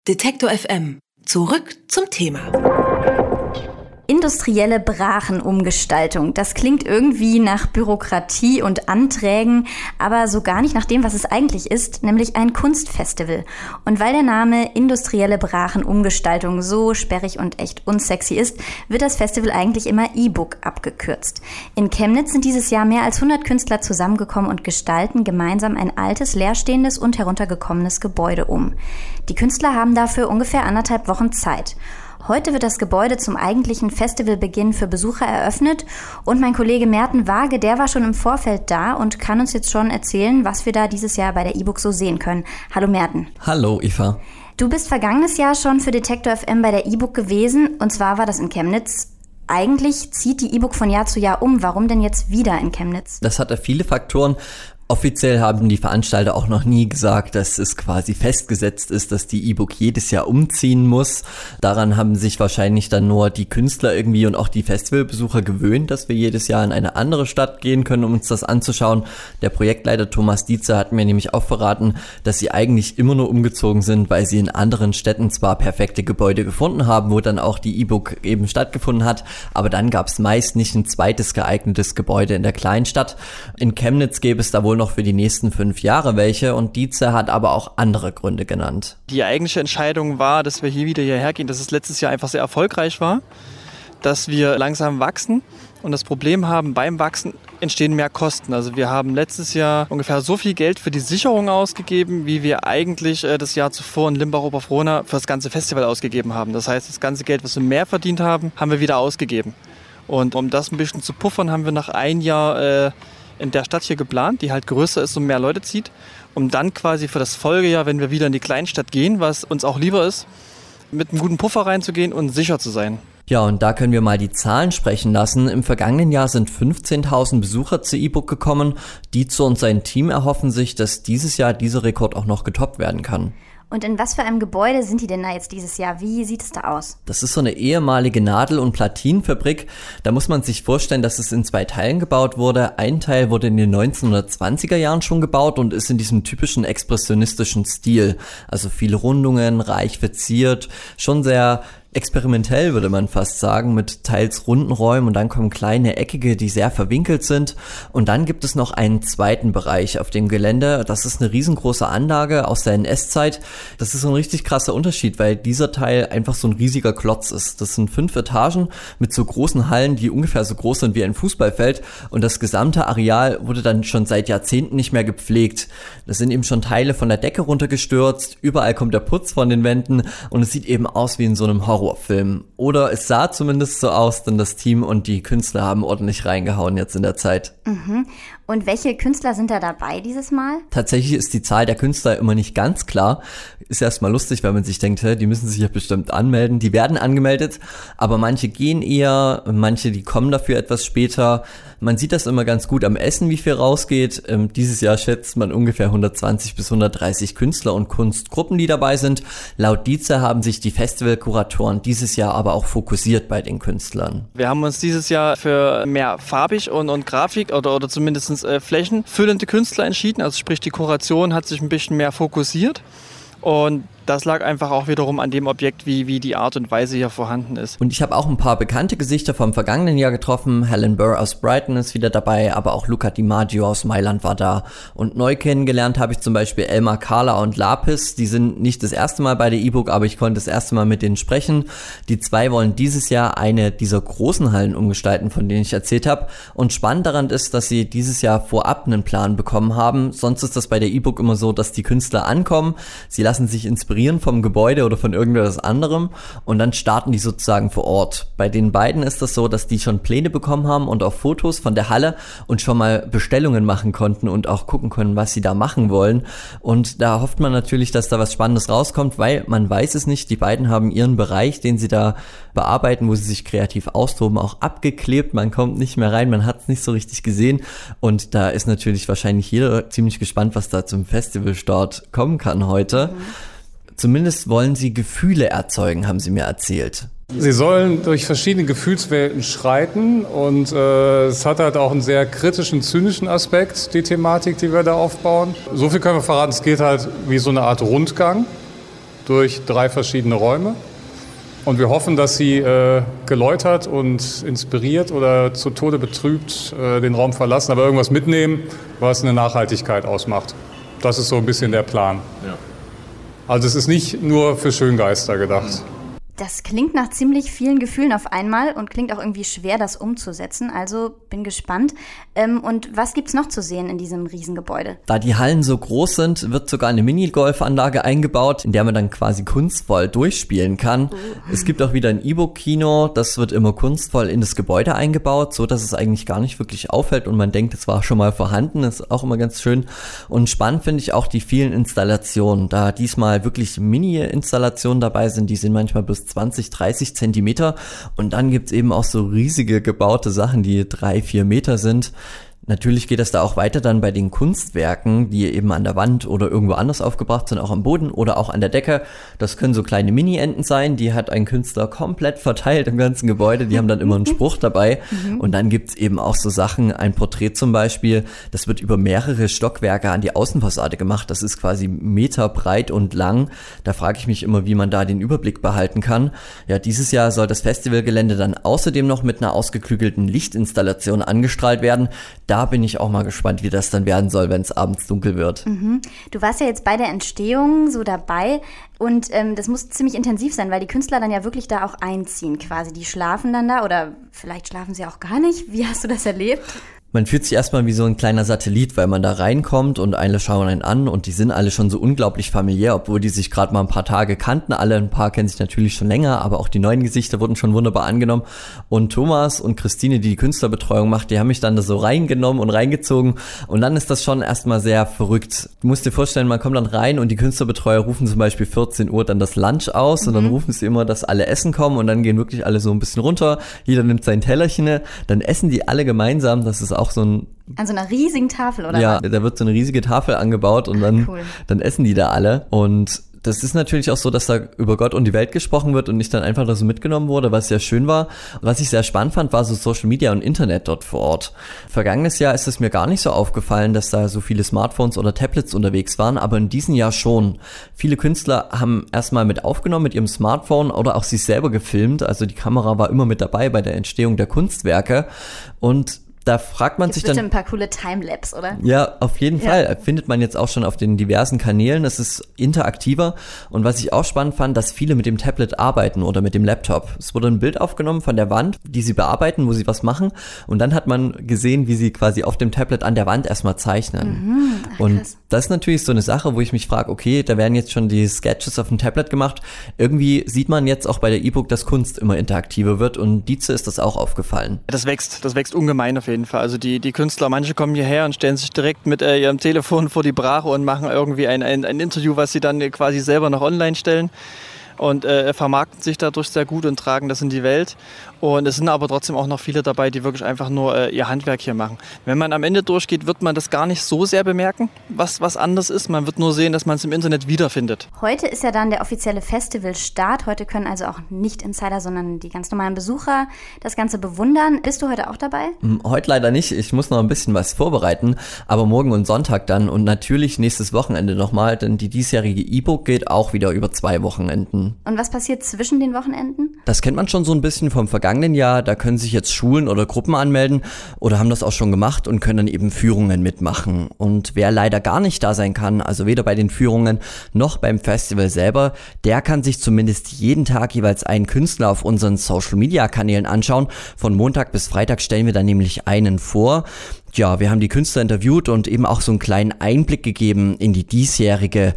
Detektor FM. Zurück zum Thema. Industrielle Brachenumgestaltung. Das klingt irgendwie nach Bürokratie und Anträgen, aber so gar nicht nach dem, was es eigentlich ist, nämlich ein Kunstfestival. Und weil der Name Industrielle Brachenumgestaltung so sperrig und echt unsexy ist, wird das Festival eigentlich immer E-Book abgekürzt. In Chemnitz sind dieses Jahr mehr als 100 Künstler zusammengekommen und gestalten gemeinsam ein altes, leerstehendes und heruntergekommenes Gebäude um. Die Künstler haben dafür ungefähr 1,5 Wochen Zeit. Heute wird das Gebäude zum eigentlichen Festivalbeginn für Besucher eröffnet und mein Kollege Merten Waage, der war schon im Vorfeld da und kann uns jetzt schon erzählen, was wir da dieses Jahr bei der E-Book so sehen können. Hallo Merten. Hallo Eva. Du bist vergangenes Jahr schon für Detektor FM bei der E-Book gewesen und zwar war das in Chemnitz. Eigentlich zieht die E-Book von Jahr zu Jahr um. Warum denn jetzt wieder in Chemnitz? Das hat ja viele Faktoren. Offiziell haben die Veranstalter auch noch nie gesagt, dass es quasi festgesetzt ist, dass die E-Book jedes Jahr umziehen muss. Daran haben sich wahrscheinlich dann nur die Künstler irgendwie und auch die Festivalbesucher gewöhnt, dass wir jedes Jahr in eine andere Stadt gehen können, um uns das anzuschauen. Der Projektleiter Thomas Dietze hat mir nämlich auch verraten, dass sie eigentlich immer nur umgezogen sind, weil sie in anderen Städten zwar perfekte Gebäude gefunden haben, wo dann auch die E-Book eben stattgefunden hat, aber dann gab es meist nicht ein zweites geeignetes Gebäude in der Kleinstadt. In Chemnitz gäbe es da wohl noch für die nächsten 5 Jahre welche und Dietze hat aber auch andere Gründe genannt. Die eigentliche Entscheidung war, dass wir hier wieder hierher gehen, dass es letztes Jahr einfach sehr erfolgreich war, dass wir langsam wachsen und das Problem haben, beim Wachsen entstehen mehr Kosten. Also wir haben letztes Jahr ungefähr so viel Geld für die Sicherung ausgegeben, wie wir eigentlich das Jahr zuvor in Limbach-Oberfrohna für das ganze Festival ausgegeben haben. Das heißt, das ganze Geld, was wir mehr verdient haben, haben wir wieder ausgegeben. Und um das ein bisschen zu puffern, haben wir nach ein Jahr in der Stadt hier geplant, die halt größer ist und mehr Leute zieht, um dann quasi für das Folgejahr, wenn wir wieder in die Kleinstadt gehen, was uns auch lieber ist, mit einem guten Puffer reinzugehen und sicher zu sein. Ja, und da können wir mal die Zahlen sprechen lassen. Im vergangenen Jahr sind 15.000 Besucher zur E-Book gekommen. Dietze und sein Team erhoffen sich, dass dieses Jahr dieser Rekord auch noch getoppt werden kann. Und in was für einem Gebäude sind die denn da jetzt dieses Jahr? Wie sieht es da aus? Das ist so eine ehemalige Nadel- und Platinenfabrik. Da muss man sich vorstellen, dass es in 2 Teilen gebaut wurde. Ein Teil wurde in den 1920er Jahren schon gebaut und ist in diesem typischen expressionistischen Stil. Also viele Rundungen, reich verziert, schon sehr experimentell, würde man fast sagen, mit teils runden Räumen und dann kommen kleine eckige, die sehr verwinkelt sind. Und dann gibt es noch einen zweiten Bereich auf dem Gelände. Das ist eine riesengroße Anlage aus der NS-Zeit. Das ist so ein richtig krasser Unterschied, weil dieser Teil einfach so ein riesiger Klotz ist. Das sind 5 Etagen mit so großen Hallen, die ungefähr so groß sind wie ein Fußballfeld. Und das gesamte Areal wurde dann schon seit Jahrzehnten nicht mehr gepflegt. Das sind eben schon Teile von der Decke runtergestürzt. Überall kommt der Putz von den Wänden und es sieht eben aus wie in so einem Horrorfilm. Oder es sah zumindest so aus, denn das Team und die Künstler haben ordentlich reingehauen jetzt in der Zeit. Mhm. Und welche Künstler sind da dabei dieses Mal? Tatsächlich ist die Zahl der Künstler immer nicht ganz klar. Ist erstmal lustig, weil man sich denkt, die müssen sich ja bestimmt anmelden. Die werden angemeldet, aber manche gehen eher, manche, die kommen dafür etwas später. Man sieht das immer ganz gut am Essen, wie viel rausgeht. Dieses Jahr schätzt man ungefähr 120 bis 130 Künstler und Kunstgruppen, die dabei sind. Laut Dietze haben sich die Festivalkuratoren dieses Jahr aber auch fokussiert bei den Künstlern. Wir haben uns dieses Jahr für mehr farbig und Grafik oder zumindest flächenfüllende Künstler entschieden. Also sprich, die Kuration hat sich ein bisschen mehr fokussiert. Und das lag einfach auch wiederum an dem Objekt, wie die Art und Weise hier vorhanden ist. Und ich habe auch ein paar bekannte Gesichter vom vergangenen Jahr getroffen. Helen Burr aus Brighton ist wieder dabei, aber auch Luca Di Maggio aus Mailand war da. Und neu kennengelernt habe ich zum Beispiel Elmar Kahler und Lapis. Die sind nicht das erste Mal bei der E-Book, aber ich konnte das erste Mal mit denen sprechen. Die 2 wollen dieses Jahr eine dieser großen Hallen umgestalten, von denen ich erzählt habe. Und spannend daran ist, dass sie dieses Jahr vorab einen Plan bekommen haben. Sonst ist das bei der E-Book immer so, dass die Künstler ankommen, sie lassen sich inspirieren vom Gebäude oder von irgendwas anderem und dann starten die sozusagen vor Ort. Bei den beiden ist das so, dass die schon Pläne bekommen haben und auch Fotos von der Halle und schon mal Bestellungen machen konnten und auch gucken können, was sie da machen wollen. Und da hofft man natürlich, dass da was Spannendes rauskommt, weil man weiß es nicht. Die beiden haben ihren Bereich, den sie da bearbeiten, wo sie sich kreativ austoben, auch abgeklebt. Man kommt nicht mehr rein, man hat es nicht so richtig gesehen. Und da ist natürlich wahrscheinlich jeder ziemlich gespannt, was da zum Festivalstart kommen kann heute. Zumindest wollen sie Gefühle erzeugen, haben sie mir erzählt. Sie sollen durch verschiedene Gefühlswelten schreiten und es hat halt auch einen sehr kritischen, zynischen Aspekt, die Thematik, die wir da aufbauen. So viel können wir verraten, es geht halt wie so eine Art Rundgang. durch 3 verschiedene Räume. Und wir hoffen, dass sie geläutert und inspiriert oder zu Tode betrübt den Raum verlassen, aber irgendwas mitnehmen, was eine Nachhaltigkeit ausmacht. Das ist so ein bisschen der Plan. Ja. Also es ist nicht nur für Schöngeister gedacht. Das klingt nach ziemlich vielen Gefühlen auf einmal und klingt auch irgendwie schwer, das umzusetzen. Also bin gespannt. Und was gibt's noch zu sehen in diesem Riesengebäude? Da die Hallen so groß sind, wird sogar eine Minigolfanlage eingebaut, in der man dann quasi kunstvoll durchspielen kann. Es gibt auch wieder ein E-Book-Kino, das wird immer kunstvoll in das Gebäude eingebaut, so dass es eigentlich gar nicht wirklich auffällt und man denkt, es war schon mal vorhanden. Das ist auch immer ganz schön. Und spannend finde ich auch die vielen Installationen, da diesmal wirklich Mini-Installationen dabei sind, die sind manchmal bis 20, 30 Zentimeter und dann gibt's eben auch so riesige gebaute Sachen, die 3, 4 Meter sind. Natürlich geht es da auch weiter dann bei den Kunstwerken, die eben an der Wand oder irgendwo anders aufgebracht sind, auch am Boden oder auch an der Decke. Das können so kleine Mini-Enten sein, die hat ein Künstler komplett verteilt im ganzen Gebäude. Die haben dann immer einen Spruch dabei. Und dann gibt's eben auch so Sachen, ein Porträt zum Beispiel, das wird über mehrere Stockwerke an die Außenfassade gemacht. Das ist quasi Meter breit und lang. Da frage ich mich immer, wie man da den Überblick behalten kann. Ja, dieses Jahr soll das Festivalgelände dann außerdem noch mit einer ausgeklügelten Lichtinstallation angestrahlt werden. Da bin ich auch mal gespannt, wie das dann werden soll, wenn es abends dunkel wird. Du warst ja jetzt bei der Entstehung so dabei und das muss ziemlich intensiv sein, weil die Künstler dann ja wirklich da auch einziehen quasi. Die schlafen dann da oder vielleicht schlafen sie auch gar nicht. Wie hast du das erlebt? Man fühlt sich erstmal wie so ein kleiner Satellit, weil man da reinkommt und alle schauen einen an und die sind alle schon so unglaublich familiär, obwohl die sich gerade mal ein paar Tage kannten. Alle, ein paar kennen sich natürlich schon länger, aber auch die neuen Gesichter wurden schon wunderbar angenommen. Und Thomas und Christine, die die Künstlerbetreuung macht, die haben mich dann da so reingenommen und reingezogen und dann ist das schon erstmal sehr verrückt. Du musst dir vorstellen, man kommt dann rein und die Künstlerbetreuer rufen zum Beispiel 14 Uhr dann das Lunch aus und dann rufen sie immer, dass alle essen kommen und dann gehen wirklich alle so ein bisschen runter. Jeder nimmt sein Tellerchen, dann essen die alle gemeinsam. Das ist auch so ein... An so einer riesigen Tafel, oder? Ja, da wird so eine riesige Tafel angebaut und dann essen die da alle. Und das ist natürlich auch so, dass da über Gott und die Welt gesprochen wird und ich dann einfach da so mitgenommen wurde, was sehr schön war. Was ich sehr spannend fand, war so Social Media und Internet dort vor Ort. Vergangenes Jahr ist es mir gar nicht so aufgefallen, dass da so viele Smartphones oder Tablets unterwegs waren, aber in diesem Jahr schon. Viele Künstler haben erstmal mit aufgenommen mit ihrem Smartphone oder auch sich selber gefilmt. Also die Kamera war immer mit dabei bei der Entstehung der Kunstwerke und da fragt man sich dann... Bestimmt ein paar coole Timelapse, oder? Ja, auf jeden Fall. Findet man jetzt auch schon auf den diversen Kanälen. Es ist interaktiver. Und was ich auch spannend fand, dass viele mit dem Tablet arbeiten oder mit dem Laptop. Es wurde ein Bild aufgenommen von der Wand, die sie bearbeiten, wo sie was machen. Und dann hat man gesehen, wie sie quasi auf dem Tablet an der Wand erstmal zeichnen. Und das ist natürlich so eine Sache, wo ich mich frage, okay, da werden jetzt schon die Sketches auf dem Tablet gemacht. Irgendwie sieht man jetzt auch bei der E-Book, dass Kunst immer interaktiver wird. Und Dietze ist das auch aufgefallen. Das wächst ungemein auf jeden Fall. Also die Künstler, manche kommen hierher und stellen sich direkt mit ihrem Telefon vor die Brache und machen irgendwie ein Interview, was sie dann quasi selber noch online stellen und vermarkten sich dadurch sehr gut und tragen das in die Welt. Und es sind aber trotzdem auch noch viele dabei, die wirklich einfach nur ihr Handwerk hier machen. Wenn man am Ende durchgeht, wird man das gar nicht so sehr bemerken, was anders ist. Man wird nur sehen, dass man es im Internet wiederfindet. Heute ist ja dann der offizielle Festivalstart. Heute können also auch nicht Insider, sondern die ganz normalen Besucher das Ganze bewundern. Bist du heute auch dabei? Heute leider nicht. Ich muss noch ein bisschen was vorbereiten. Aber morgen und Sonntag dann und natürlich nächstes Wochenende nochmal, denn die diesjährige E-Book geht auch wieder über 2 Wochenenden. Und was passiert zwischen den Wochenenden? Das kennt man schon so ein bisschen vom vergangenen Jahr. Da können sich jetzt Schulen oder Gruppen anmelden oder haben das auch schon gemacht und können dann eben Führungen mitmachen. Und wer leider gar nicht da sein kann, also weder bei den Führungen noch beim Festival selber, der kann sich zumindest jeden Tag jeweils einen Künstler auf unseren Social-Media-Kanälen anschauen. Von Montag bis Freitag stellen wir dann nämlich einen vor. Ja, wir haben die Künstler interviewt und eben auch so einen kleinen Einblick gegeben in die diesjährige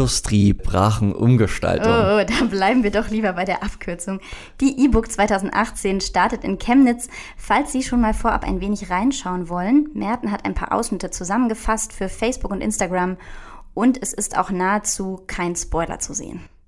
Industriebrachenumgestaltung. Oh, da bleiben wir doch lieber bei der Abkürzung. Die E-Book 2018 startet in Chemnitz. Falls Sie schon mal vorab ein wenig reinschauen wollen, Merten hat ein paar Ausschnitte zusammengefasst für Facebook und Instagram und es ist auch nahezu kein Spoiler zu sehen.